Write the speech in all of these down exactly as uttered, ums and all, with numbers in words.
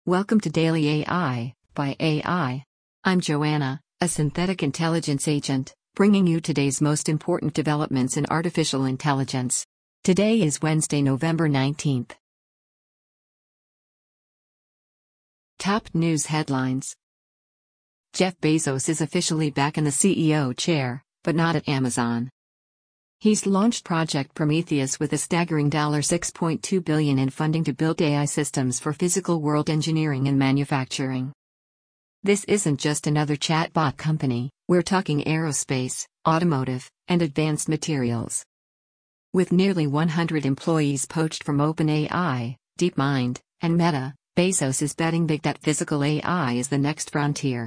Welcome to Daily A I by A I. I'm Joanna, a synthetic intelligence agent, bringing you today's most important developments in artificial intelligence. Today is Wednesday, November nineteenth. Top news headlines. Jeff Bezos is officially back in the C E O chair, but not at Amazon. He's launched Project Prometheus with a staggering six point two billion dollars in funding to build A I systems for physical world engineering and manufacturing. This isn't just another chatbot company, we're talking aerospace, automotive, and advanced materials. With nearly one hundred employees poached from OpenAI, DeepMind, and Meta, Bezos is betting big that physical A I is the next frontier.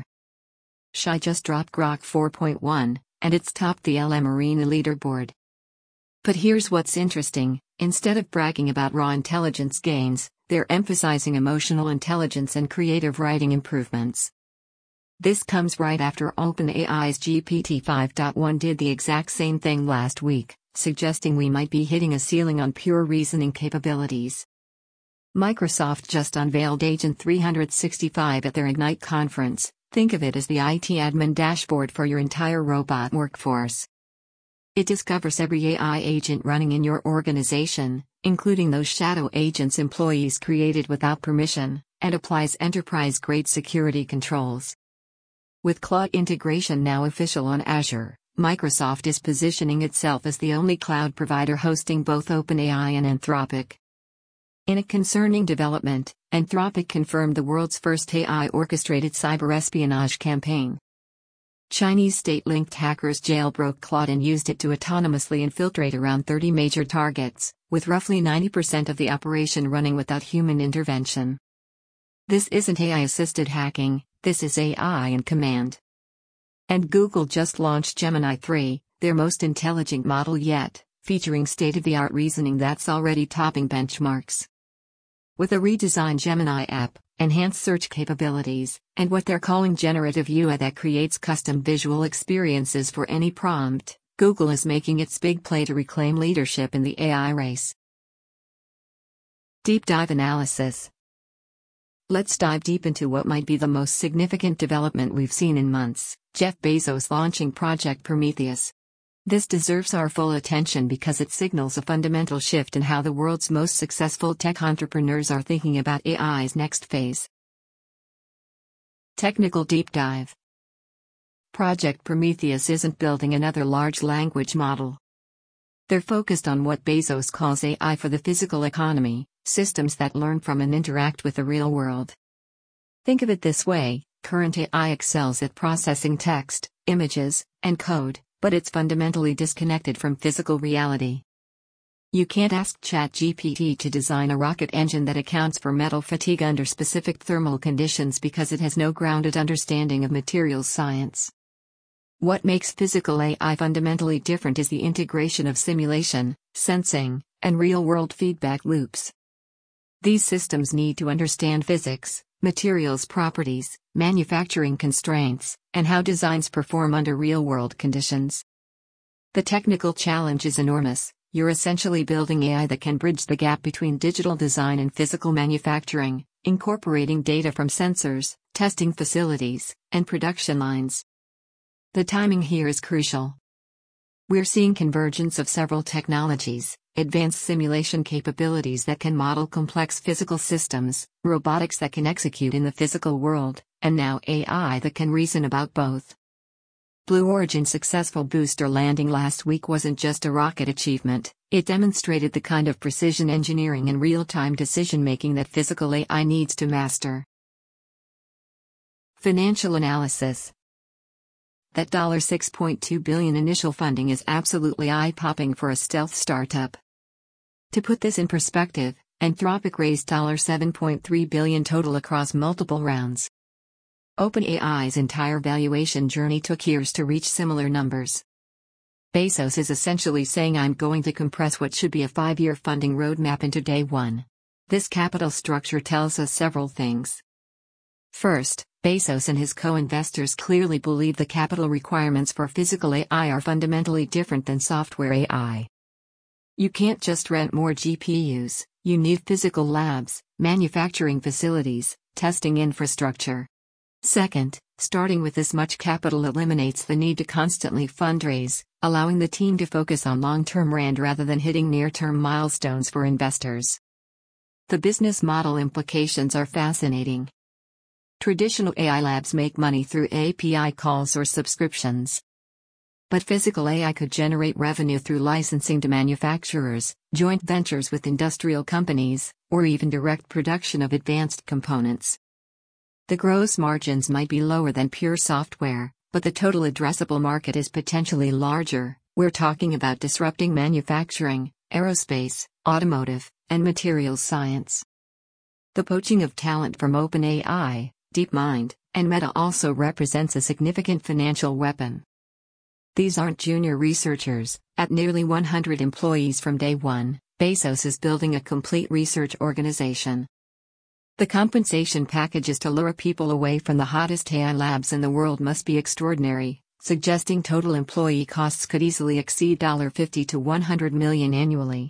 Xi just dropped Grok four point one, and it's topped the L M Arena leaderboard. But here's what's interesting, instead of bragging about raw intelligence gains, they're emphasizing emotional intelligence and creative writing improvements. This comes right after OpenAI's G P T five point one did the exact same thing last week, suggesting we might be hitting a ceiling on pure reasoning capabilities. Microsoft just unveiled Agent three sixty-five at their Ignite conference. Think of it as the I T admin dashboard for your entire robot workforce. It discovers every A I agent running in your organization, including those shadow agents employees created without permission, and applies enterprise-grade security controls. With Claude integration now official on Azure, Microsoft is positioning itself as the only cloud provider hosting both OpenAI and Anthropic. In a concerning development, Anthropic confirmed the world's first A I-orchestrated cyber espionage campaign. Chinese state-linked hackers jailbroke Claude and used it to autonomously infiltrate around thirty major targets, with roughly ninety percent of the operation running without human intervention. This isn't A I-assisted hacking, this is A I in command. And Google just launched Gemini three, their most intelligent model yet, featuring state-of-the-art reasoning that's already topping benchmarks. With a redesigned Gemini app, enhanced search capabilities, and what they're calling generative U I that creates custom visual experiences for any prompt, Google is making its big play to reclaim leadership in the A I race. Deep dive analysis. Let's dive deep into what might be the most significant development we've seen in months: Jeff Bezos launching Project Prometheus. This deserves our full attention because it signals a fundamental shift in how the world's most successful tech entrepreneurs are thinking about A I's next phase. Technical deep dive. Project Prometheus isn't building another large language model. They're focused on what Bezos calls A I for the physical economy, systems that learn from and interact with the real world. Think of it this way: current A I excels at processing text, images, and code, but it's fundamentally disconnected from physical reality. You can't ask ChatGPT to design a rocket engine that accounts for metal fatigue under specific thermal conditions because it has no grounded understanding of materials science. What makes physical A I fundamentally different is the integration of simulation, sensing, and real-world feedback loops. These systems need to understand physics, materials properties, manufacturing constraints, and how designs perform under real-world conditions. The technical challenge is enormous. You're essentially building A I that can bridge the gap between digital design and physical manufacturing, incorporating data from sensors, testing facilities, and production lines. The timing here is crucial. We're seeing convergence of several technologies: advanced simulation capabilities that can model complex physical systems, robotics that can execute in the physical world, and now A I that can reason about both. Blue Origin's successful booster landing last week wasn't just a rocket achievement, it demonstrated the kind of precision engineering and real-time decision-making that physical A I needs to master. Financial analysis. That six point two billion dollars initial funding is absolutely eye-popping for a stealth startup. To put this in perspective, Anthropic raised seven point three billion dollars total across multiple rounds. OpenAI's entire valuation journey took years to reach similar numbers. Bezos is essentially saying, I'm going to compress what should be a five-year funding roadmap into day one. This capital structure tells us several things. First, Bezos and his co-investors clearly believe the capital requirements for physical A I are fundamentally different than software A I. You can't just rent more G P Us, you need physical labs, manufacturing facilities, testing infrastructure. Second, starting with this much capital eliminates the need to constantly fundraise, allowing the team to focus on long-term R and D rather than hitting near-term milestones for investors. The business model implications are fascinating. Traditional A I labs make money through A P I calls or subscriptions. But physical A I could generate revenue through licensing to manufacturers, joint ventures with industrial companies, or even direct production of advanced components. The gross margins might be lower than pure software, but the total addressable market is potentially larger. We're talking about disrupting manufacturing, aerospace, automotive, and materials science. The poaching of talent from OpenAI, DeepMind, and Meta also represents a significant financial weapon. These aren't junior researchers. At nearly one hundred employees from day one, Bezos is building a complete research organization. The compensation packages to lure people away from the hottest A I labs in the world must be extraordinary, suggesting total employee costs could easily exceed fifty to one hundred million dollars annually.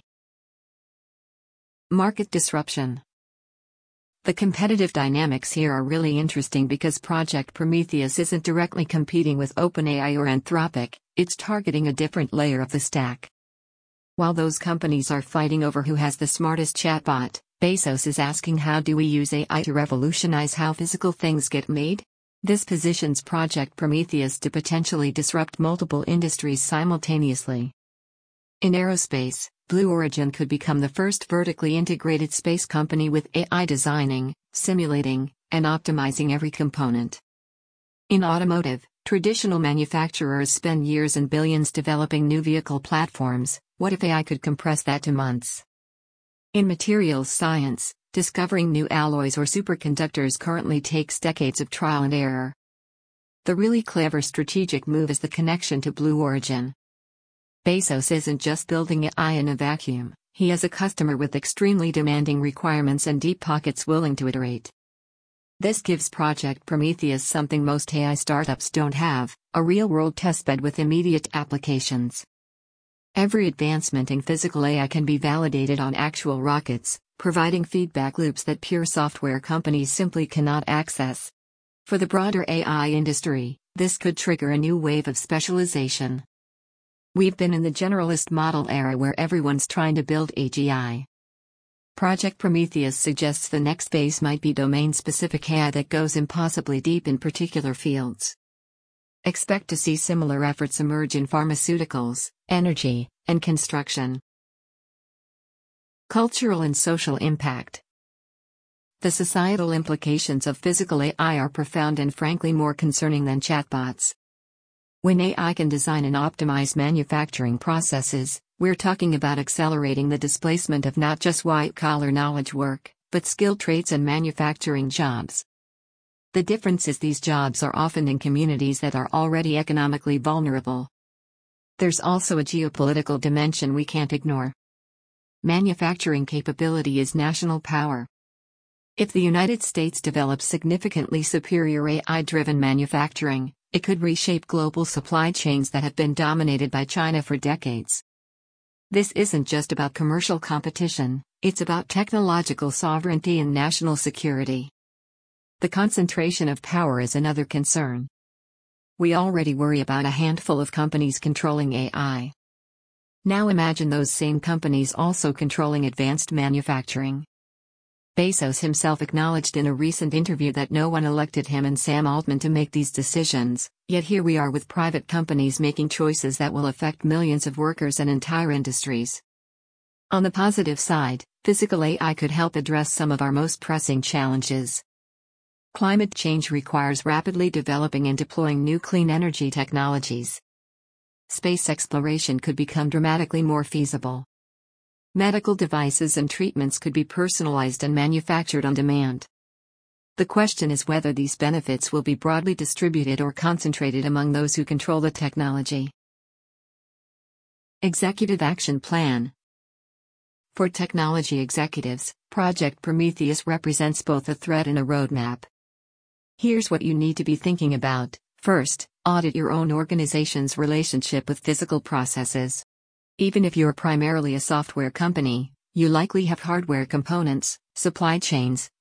Market disruption. The competitive dynamics here are really interesting because Project Prometheus isn't directly competing with OpenAI or Anthropic, it's targeting a different layer of the stack. While those companies are fighting over who has the smartest chatbot, Bezos is asking, how do we use A I to revolutionize how physical things get made? This positions Project Prometheus to potentially disrupt multiple industries simultaneously. In aerospace, Blue Origin could become the first vertically integrated space company with A I designing, simulating, and optimizing every component. In automotive, traditional manufacturers spend years and billions developing new vehicle platforms. What if A I could compress that to months? In materials science, discovering new alloys or superconductors currently takes decades of trial and error. The really clever strategic move is the connection to Blue Origin. Bezos isn't just building A I in a vacuum, he has a customer with extremely demanding requirements and deep pockets willing to iterate. This gives Project Prometheus something most A I startups don't have, a real-world testbed with immediate applications. Every advancement in physical A I can be validated on actual rockets, providing feedback loops that pure software companies simply cannot access. For the broader A I industry, this could trigger a new wave of specialization. We've been in the generalist model era where everyone's trying to build A G I. Project Prometheus suggests the next phase might be domain-specific A I that goes impossibly deep in particular fields. Expect to see similar efforts emerge in pharmaceuticals, energy, and construction. Cultural and social impact. The societal implications of physical A I are profound and frankly more concerning than chatbots. When A I can design and optimize manufacturing processes, we're talking about accelerating the displacement of not just white-collar knowledge work, but skilled trades and manufacturing jobs. The difference is these jobs are often in communities that are already economically vulnerable. There's also a geopolitical dimension we can't ignore. Manufacturing capability is national power. If the United States develops significantly superior A I-driven manufacturing, it could reshape global supply chains that have been dominated by China for decades. This isn't just about commercial competition, it's about technological sovereignty and national security. The concentration of power is another concern. We already worry about a handful of companies controlling A I. Now imagine those same companies also controlling advanced manufacturing. Bezos himself acknowledged in a recent interview that no one elected him and Sam Altman to make these decisions, yet here we are with private companies making choices that will affect millions of workers and entire industries. On the positive side, physical A I could help address some of our most pressing challenges. Climate change requires rapidly developing and deploying new clean energy technologies. Space exploration could become dramatically more feasible. Medical devices and treatments could be personalized and manufactured on demand. The question is whether these benefits will be broadly distributed or concentrated among those who control the technology. Executive Action Plan. For technology executives, Project Prometheus represents both a threat and a roadmap. Here's what you need to be thinking about. First, audit your own organization's relationship with physical processes. Even if you're primarily a software company, you likely have hardware components, supply chains,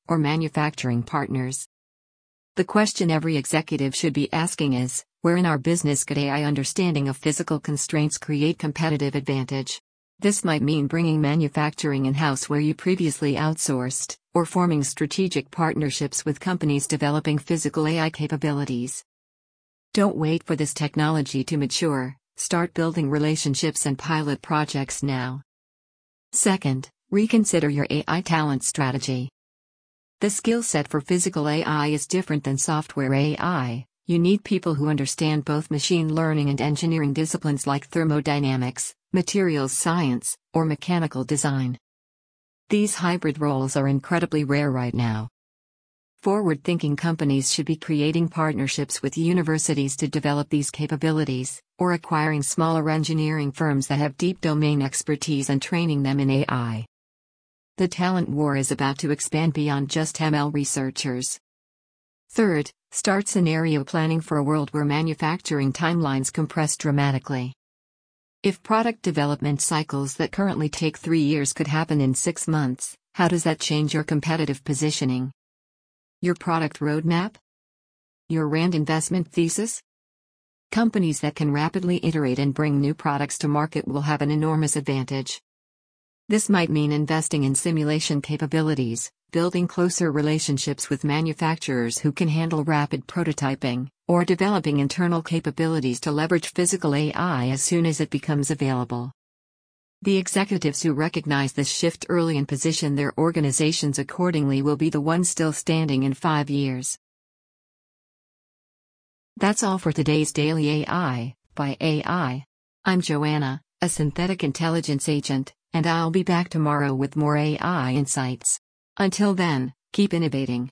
or manufacturing partners. The question every executive should be asking is, where in our business could A I understanding of physical constraints create competitive advantage? This might mean bringing manufacturing in-house where you previously outsourced, or forming strategic partnerships with companies developing physical A I capabilities. Don't wait for this technology to mature, start building relationships and pilot projects now. Second, reconsider your A I talent strategy. The skill set for physical A I is different than software A I. You need people who understand both machine learning and engineering disciplines like thermodynamics, materials science, or mechanical design. These hybrid roles are incredibly rare right now. Forward-thinking companies should be creating partnerships with universities to develop these capabilities, or acquiring smaller engineering firms that have deep domain expertise and training them in A I. The talent war is about to expand beyond just M L researchers. Third, start scenario planning for a world where manufacturing timelines compress dramatically. If product development cycles that currently take three years could happen in six months, how does that change your competitive positioning? Your product roadmap? Your R and D investment thesis? Companies that can rapidly iterate and bring new products to market will have an enormous advantage. This might mean investing in simulation capabilities, building closer relationships with manufacturers who can handle rapid prototyping, or developing internal capabilities to leverage physical A I as soon as it becomes available. The executives who recognize this shift early and position their organizations accordingly will be the ones still standing in five years. That's all for today's Daily A I by A I. I'm Joanna, a synthetic intelligence agent, and I'll be back tomorrow with more A I insights. Until then, keep innovating.